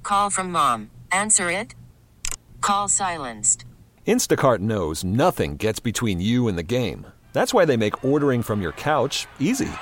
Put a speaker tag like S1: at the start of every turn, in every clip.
S1: call from mom. Answer it. Call silenced.
S2: Instacart knows nothing gets between you and the game. That's why they make ordering from your couch easy.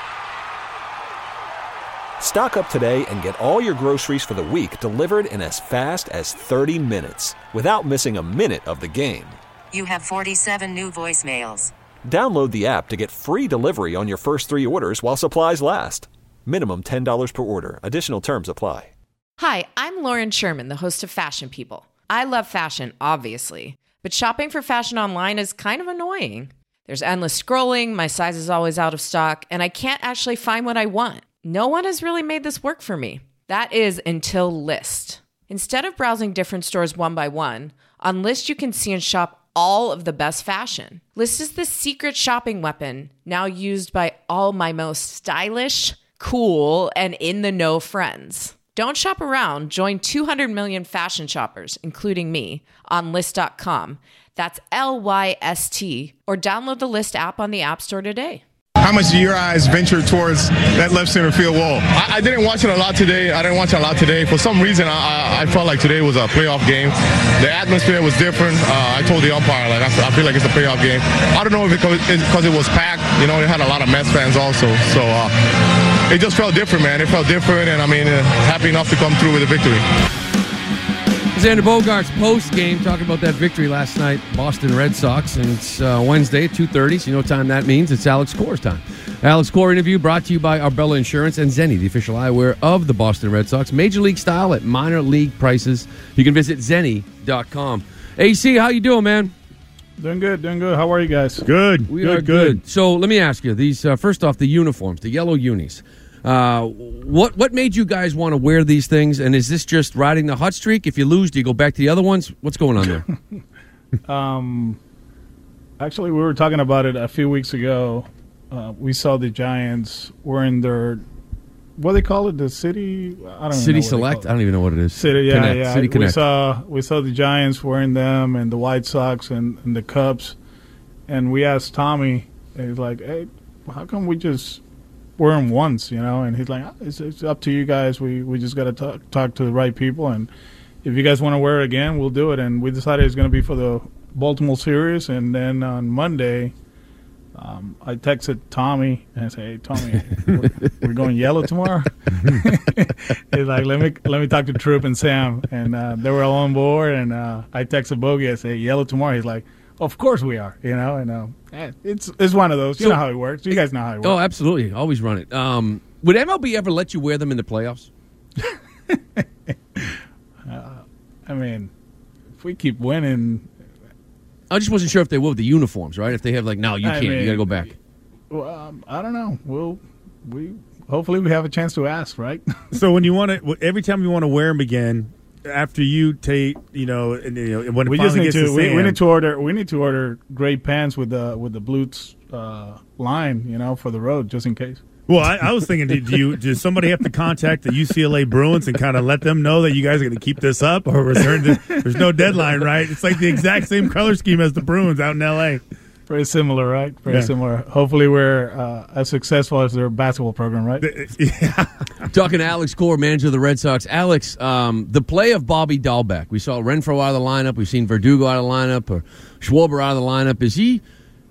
S2: Stock up today and get all your groceries for the week delivered in as fast as 30 minutes without missing a minute of the game.
S1: You have 47 new voicemails.
S2: Download the app to get free delivery on your first 3 orders while supplies last. Minimum $10 per order. Additional terms apply.
S3: Hi, I'm Lauren Sherman, the host of Fashion People. I love fashion, obviously, but shopping for fashion online is kind of annoying. There's endless scrolling, my size is always out of stock, and I can't actually find what I want. No one has really made this work for me. That is until Lyst. Instead of browsing different stores one by one, on Lyst you can see and shop all of the best fashion. Lyst is the secret shopping weapon now used by all my most stylish, cool, and in-the-know friends. Don't shop around. Join 200 million fashion shoppers, including me, on Lyst.com. That's Lyst, or download the Lyst app on the App Store today.
S4: How much do your eyes venture towards that left center field wall? I didn't watch it a lot today. For some reason, I felt like today was a playoff game. The atmosphere was different. I told the umpire, I feel like it's a playoff game. I don't know if because it was packed. You know, it had a lot of Mets fans also. So it just felt different, man. It felt different, and happy enough to come through with a victory.
S5: Xander Bogaerts post-game talking about that victory last night, Boston Red Sox, and it's Wednesday at 2:30, so you know what time that means. It's Alex Core's time. Alex Core interview brought to you by Arbella Insurance and Zenni, the official eyewear of the Boston Red Sox. Major league style at minor league prices. You can visit Zenni.com. AC, how you doing, man?
S6: Doing good. How are you guys?
S5: Good. We are good. So let me ask you, these first off, the uniforms, the yellow unis. What made you guys want to wear these things? And is this just riding the hot streak? If you lose, do you go back to the other ones? What's going on there?
S6: Actually, we were talking about it a few weeks ago. We saw the Giants wearing their, what do they call it? The City? I don't know.
S5: City Select? I don't even know what it is.
S6: City, yeah, Connect. Yeah.
S5: City Connect.
S6: We saw the Giants wearing them, and the White Sox and the Cubs. And we asked Tommy, and he's like, hey, how come we just wear them once, and he's like, it's up to you guys. We just got to talk to the right people, and if you guys want to wear it again, we'll do it. And we decided it's going to be for the Baltimore series. And then on Monday, I texted Tommy and I said, hey, Tommy, we're going yellow tomorrow. He's like, let me talk to Troop and Sam, and they were all on board. And I texted Bogey, I said, yellow tomorrow. He's like, of course we are, and it's one of those. You know how it works. You guys know how it works.
S5: Oh, absolutely. Always run it. Would MLB ever let you wear them in the playoffs?
S6: If we keep winning.
S5: I just wasn't sure if they will with the uniforms, right? If they have no, you can't. You got to go back.
S6: Well, I don't know. Hopefully we have a chance to ask, right?
S7: So when you want to, every time you want to wear them again, after you take, when it finally gets to Sam,
S6: we need to order gray pants with the Blues line, for the road, just in case.
S7: Well, I was thinking, does somebody have to contact the UCLA Bruins and kind of let them know that you guys are going to keep this up, or there's no deadline, right? It's like the exact same color scheme as the Bruins out in L.A.
S6: Very similar, right? Very similar. Hopefully we're as successful as their basketball program, right?
S5: Yeah. Talking to Alex Core, manager of the Red Sox. Alex, the play of Bobby Dahlbeck. We saw Renfroe out of the lineup. We've seen Verdugo out of the lineup, or Schwarber out of the lineup. Is he...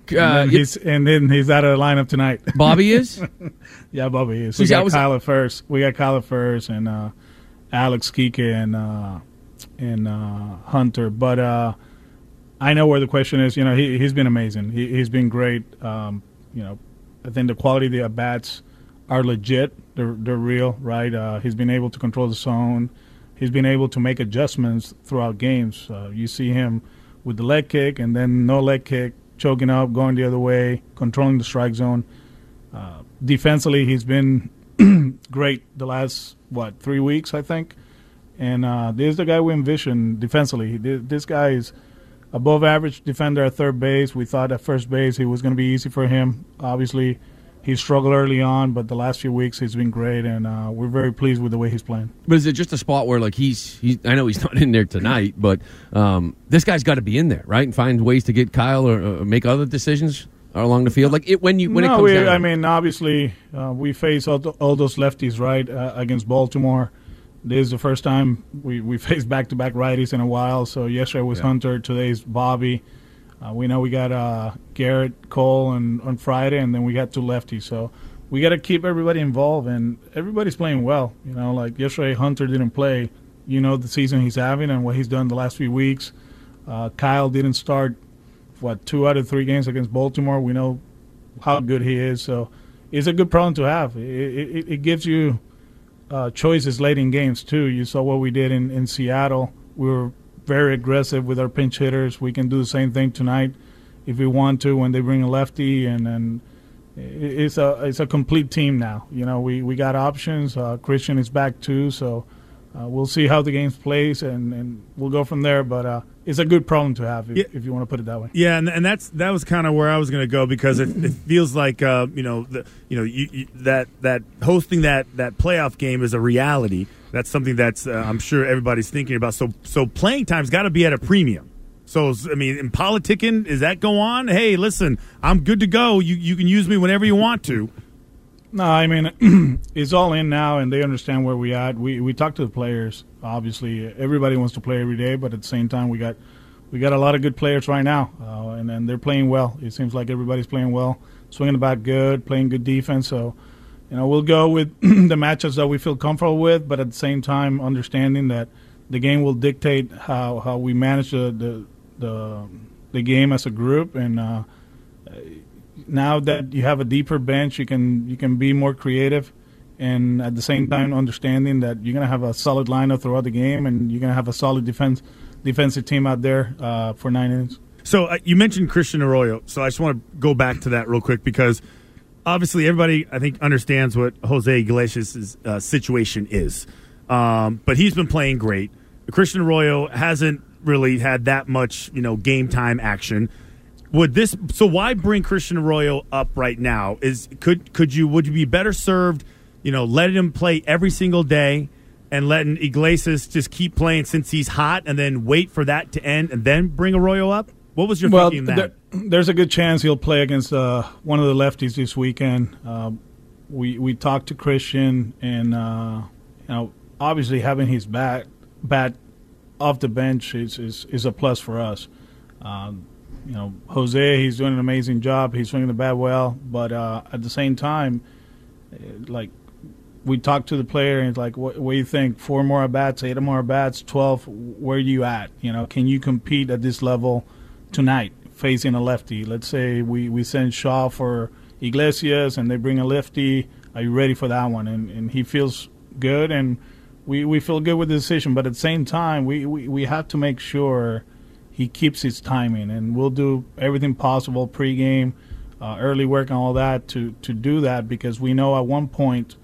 S6: and then he's out of the lineup tonight.
S5: Bobby is?
S6: Yeah, Bobby is. We got Kyler first. And Alex Kike and Hunter. But I know where the question is. He's been amazing. He's been great. I think the quality of the at-bats are legit. They're real, right? He's been able to control the zone. He's been able to make adjustments throughout games. You see him with the leg kick and then no leg kick, choking up, going the other way, controlling the strike zone. Defensively, he's been great the last, 3 weeks, I think. And this is the guy we envisioned defensively. This guy is above average defender at third base. We thought at first base it was going to be easy for him. Obviously, he struggled early on, but the last few weeks he's been great, and we're very pleased with the way he's playing.
S5: But is it just a spot where, he's I know he's not in there tonight, but this guy's got to be in there, right, and find ways to get Kyle or make other decisions along the field? When it comes down.
S6: Obviously, we face all those lefties, right, against Baltimore. This is the first time we faced back-to-back righties in a while. So yesterday was Hunter, today's Bobby. We know we got Garrett Cole on Friday, and then we got 2 lefties. So we got to keep everybody involved, and everybody's playing well. Like yesterday, Hunter didn't play. The season he's having and what he's done the last few weeks. Kyle didn't start, 2 out of 3 games against Baltimore. We know how good he is. So it's a good problem to have. It gives you choices late in games, too. You saw what we did in Seattle. We were very aggressive with our pinch hitters. We can do the same thing tonight if we want to when they bring a lefty. And it's a complete team now. We got options. Christian is back, too. So we'll see how the game plays, and we'll go from there. But it's a good problem to have, if you want to put it that way.
S7: Yeah, and that was kind of where I was going to go, because it feels like that hosting that playoff game is a reality. That's something that's I'm sure everybody's thinking about. So playing time's got to be at a premium. So in politicking, does that go on? Hey, listen, I'm good to go. You can use me whenever you want to.
S6: No, it's all in now, and they understand where we at. We talk to the players. Obviously, everybody wants to play every day, but at the same time, we got a lot of good players right now, and they're playing well. It seems like everybody's playing well, swinging the bat good, playing good defense. So, we'll go with the matchups that we feel comfortable with, but at the same time, understanding that the game will dictate how we manage the game as a group, and now that you have a deeper bench, you can be more creative, and at the same time understanding that you're going to have a solid lineup throughout the game, and you're going to have a solid defensive team out there for 9 innings.
S7: So you mentioned Christian Arroyo, so I just want to go back to that real quick, because obviously everybody, I think, understands what Jose Iglesias' situation is. But he's been playing great. Christian Arroyo hasn't really had that much, game time action. So why bring Christian Arroyo up right now? Would you be better served, letting him play every single day and letting Iglesias just keep playing since he's hot, and then wait for that to end and then bring Arroyo up? What was your thinking in that?
S6: There's a good chance he'll play against one of the lefties this weekend. We talked to Christian, and obviously having his bat off the bench is a plus for us. Jose, he's doing an amazing job. He's swinging the bat well, but at the same time, we talked to the player, and it's like, what do you think? 4 more at-bats, 8 more at-bats, 12, where are you at? Can you compete at this level tonight facing a lefty? Let's say we send Shaw for Iglesias, and they bring a lefty. Are you ready for that one? And he feels good, and we feel good with the decision. But at the same time, we have to make sure he keeps his timing, and we'll do everything possible pregame, early work and all that to do that, because we know at one point,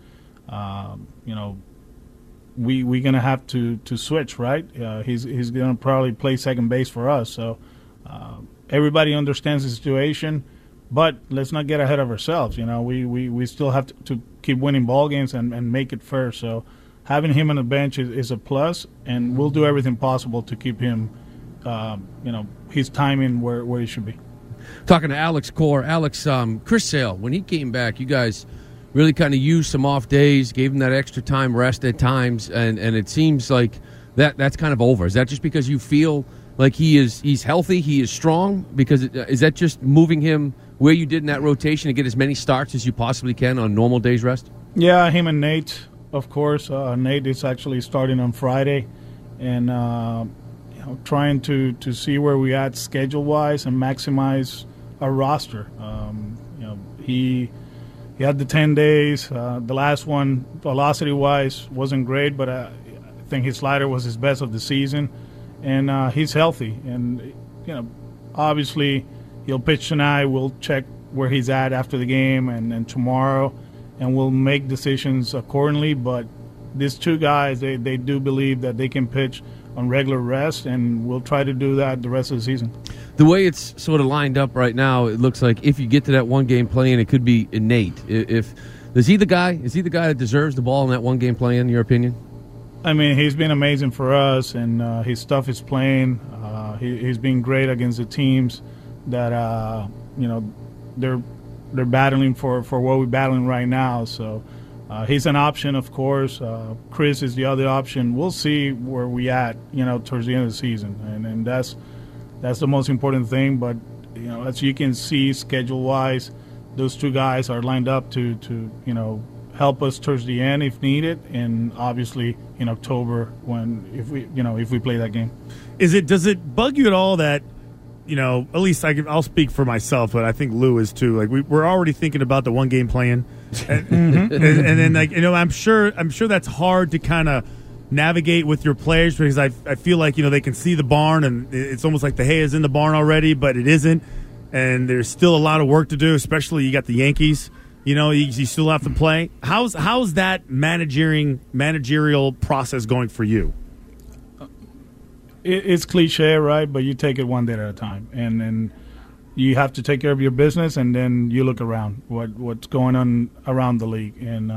S6: we're gonna have to switch, right? He's gonna probably play second base for us. So everybody understands the situation, but let's not get ahead of ourselves. We still have to keep winning ball games and make it fair. So having him on the bench is a plus, and we'll do everything possible to keep him. His timing where he should be.
S5: Talking to Alex Cora. Alex, Chris Sale, when he came back, you guys really kind of used some off days, gave him that extra time rest at times, and it seems like that's kind of over. Is that just because you feel like he's healthy, he is strong? Because is that just moving him where you did in that rotation to get as many starts as you possibly can on normal days rest?
S6: Yeah, him and Nate, of course. Nate is actually starting on Friday, and trying to see where we at schedule-wise and maximize our roster. He had the 10 days. The last one, velocity-wise, wasn't great, but I think his slider was his best of the season. And he's healthy. And, obviously he'll pitch tonight. We'll check where he's at after the game and tomorrow, and we'll make decisions accordingly. But these 2 guys, they do believe that they can pitch on regular rest, and we'll try to do that the rest of the season.
S5: The way it's sort of lined up right now, it looks like if you get to that one-game play-in, it could be Nate. Is he the guy that deserves the ball in that one-game play-in, in your opinion?
S6: He's been amazing for us, and his stuff is playing. He's been great against the teams that they're battling for what we're battling right now. So He's an option, of course. Chris is the other option. We'll see where we at, towards the end of the season, and that's the most important thing. But as you can see, schedule-wise, those two guys are lined up to help us towards the end if needed, and obviously in October if we play that game.
S7: Does it bug you at all that? At least I'll speak for myself, but I think Lou is too. Like we're already thinking about the one game plan, and then I'm sure that's hard to kind of navigate with your players because I feel like they can see the barn and it's almost like the hay is in the barn already, but it isn't, and there's still a lot of work to do. Especially you got the Yankees. You still have to play. How's that managerial process going for you?
S6: It's cliche, right? But you take it one day at a time, and you have to take care of your business, and then you look around what's going on around the league. And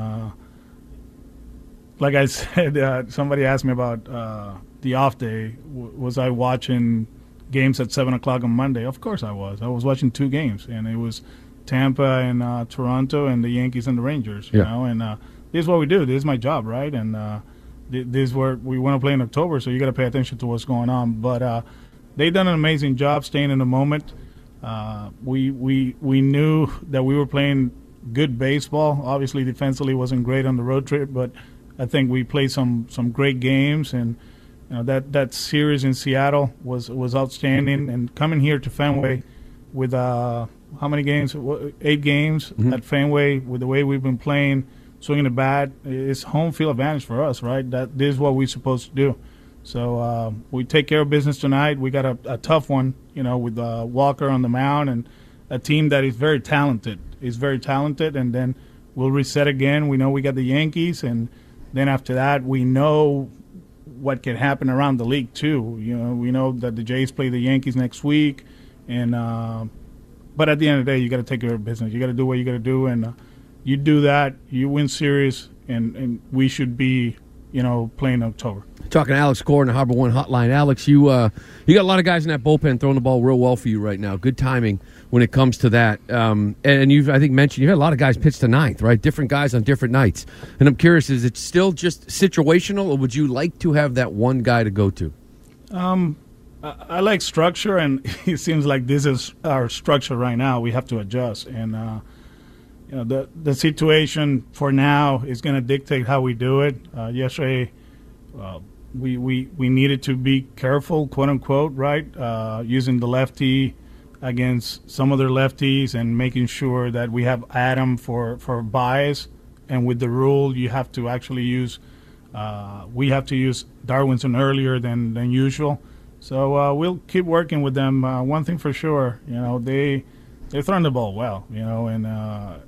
S6: like I said, somebody asked me about the off day. Was I watching games at 7:00 on Monday? Of course I was. I was watching two games, and it was Tampa and Toronto, and the Yankees and the Rangers. You know, and this is what we do. This is my job, right? And this is where we want to play in October, so you got to pay attention to what's going on. But they've done an amazing job staying in the moment. We knew that we were playing good baseball. Obviously, defensively wasn't great on the road trip, but I think we played some great games. And that series in Seattle was outstanding. And coming here to Fenway with how many games? 8 games at Fenway with the way we've been playing. Swinging the bat, it's home field advantage for us, right? This is what we're supposed to do. So we take care of business tonight. We got a tough one, with Walker on the mound and a team that is very talented. And then we'll reset again. We know we got the Yankees, and then after that, we know what can happen around the league too. We know that the Jays play the Yankees next week, and but at the end of the day, you got to take care of business. You got to do what you got to do, and you do that, you win series, and we should be, playing in October.
S5: Talking to Alex Cora in the Harbor One Hotline. Alex, you got a lot of guys in that bullpen throwing the ball real well for you right now. Good timing when it comes to that. And you've, I think, mentioned you've had a lot of guys pitch to ninth, right? Different guys on different nights. And I'm curious, is it still just situational, or would you like to have that one guy to go to?
S6: I like structure, and it seems like this is our structure right now. We have to adjust, and the situation for now is going to dictate how we do it. Yesterday, we needed to be careful, quote unquote, right? Using the lefty against some other lefties and making sure that we have Adam for bias. And with the rule, you have to actually use. We have to use Darwinson earlier than usual. So we'll keep working with them. One thing for sure, they're throwing the ball well, and.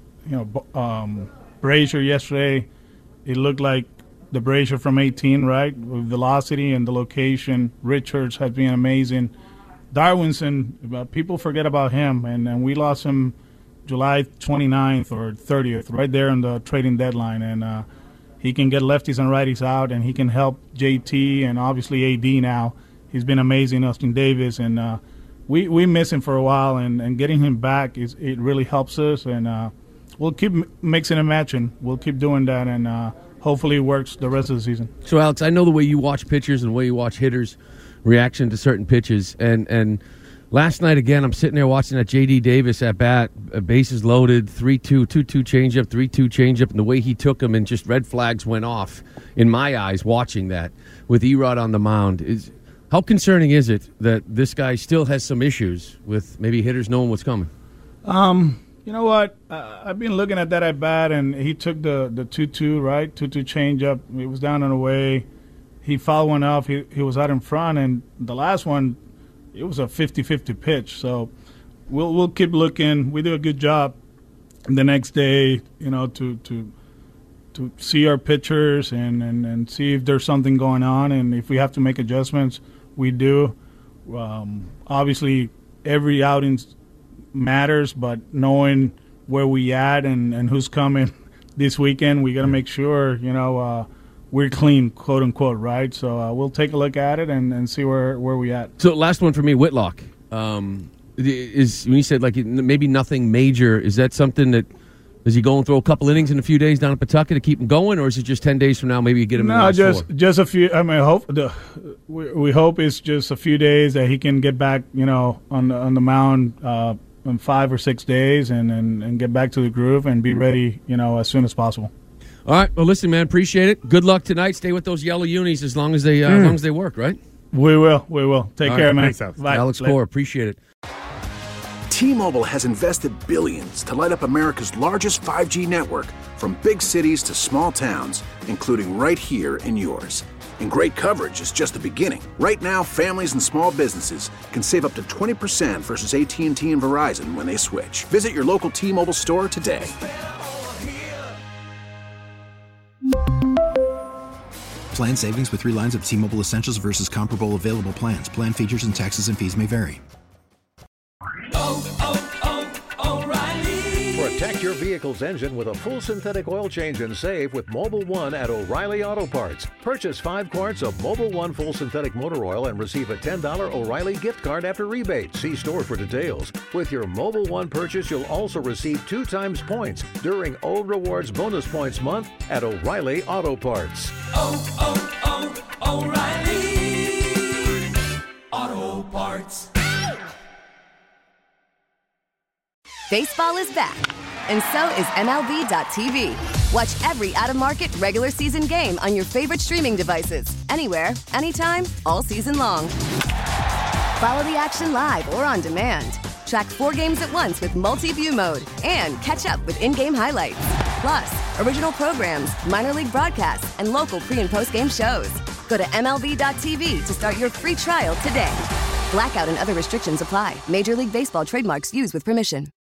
S6: Brazier yesterday, it looked like the Brazier from 18, right? With velocity and the location. Richards has been amazing. Darwinson, people forget about him, and we lost him July 29th or 30th, right there on the trading deadline. And he can get lefties and righties out, and he can help JT and obviously AD now. He's been amazing, Austin Davis, and we miss him for a while, and getting him back, it really helps us. And we'll keep mixing and matching. We'll keep doing that, and hopefully it works the rest of the season. So,
S5: Alex, I know the way you watch pitchers and the way you watch hitters' reaction to certain pitches. And last night, again, I'm sitting there watching that J.D. Davis at bat, bases loaded, 3-2, 2-2 changeup, 3-2 changeup, and the way he took them and just red flags went off in my eyes watching that with Erod on the mound. How concerning is it that this guy still has some issues with maybe hitters knowing what's coming?
S6: You know what? I've been looking at that at bat, and he took the 2-2, right? 2-2 changeup. It was down and away. He fouled one off. He was out in front, and the last one, it was a 50-50 pitch. So we'll keep looking. We do a good job the next day, to see our pitchers and see if there's something going on, and if we have to make adjustments, we do. Obviously, every outing matters, but knowing where we at and who's coming this weekend, we got to make sure we're clean, quote unquote, right? So we'll take a look at it and see where we at.
S5: So last one for me, Whitlock. Is when you said like maybe nothing major, is that something that Does he go and throw a couple innings in a few days down at Pawtucket to keep him going, or is it just 10 days from now? Maybe you get him.
S6: No,
S5: in the last
S6: just a few. I mean, we hope it's just a few days that he can get back, on the mound in 5 or 6 days, and get back to the groove and be ready, as soon as possible.
S5: All right. Well, listen, man, appreciate it. Good luck tonight. Stay with those yellow unis as long as they work, right?
S6: We will. Take care,
S5: right,
S6: man.
S7: Thanks,
S6: Bye.
S5: Alex Cora, appreciate it.
S8: T-Mobile has invested billions to light up America's largest 5G network, from big cities to small towns, including right here in yours. And great coverage is just the beginning. Right now, families and small businesses can save up to 20% versus AT&T and Verizon when they switch. Visit your local T-Mobile store today.
S9: Plan savings with 3 lines of T-Mobile Essentials versus comparable available plans. Plan features and taxes and fees may vary.
S10: Protect your vehicle's engine with a full synthetic oil change and save with Mobil 1 at O'Reilly Auto Parts. Purchase 5 quarts of Mobil 1 full synthetic motor oil and receive a $10 O'Reilly gift card after rebate. See store for details. With your Mobil 1 purchase, you'll also receive 2 times points during O Rewards Bonus Points Month at O'Reilly Auto Parts.
S11: O'Reilly Auto Parts.
S12: Baseball is back, and so is MLB.tv. Watch every out-of-market regular season game on your favorite streaming devices, anywhere, anytime, all season long. Follow the action live or on demand. Track 4 games at once with multi-view mode and catch up with in-game highlights. Plus, original programs, minor league broadcasts, and local pre- and post-game shows. Go to MLB.tv to start your free trial today. Blackout and other restrictions apply. Major League Baseball trademarks used with permission.